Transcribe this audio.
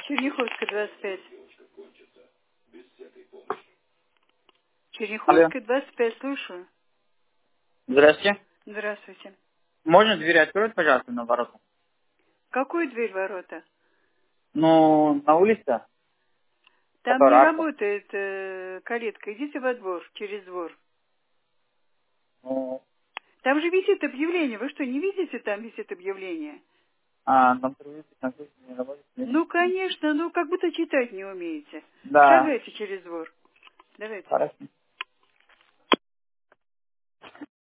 Черняховская, 25. Алло. Черняховская, 25, слушаю. Здравствуйте. Здравствуйте. Можно дверь открыть, пожалуйста, на ворота? Какую дверь ворота? Ну, на улице, Там не которая арка. работает калитка. Идите во двор, через двор. Ну, Там же висит объявление. Вы что, не видите, там висит объявление? нам servicios не работает. Ну, конечно, ну как будто читать не умеете. Да, Шагайте через двор. Давайте. хорошо.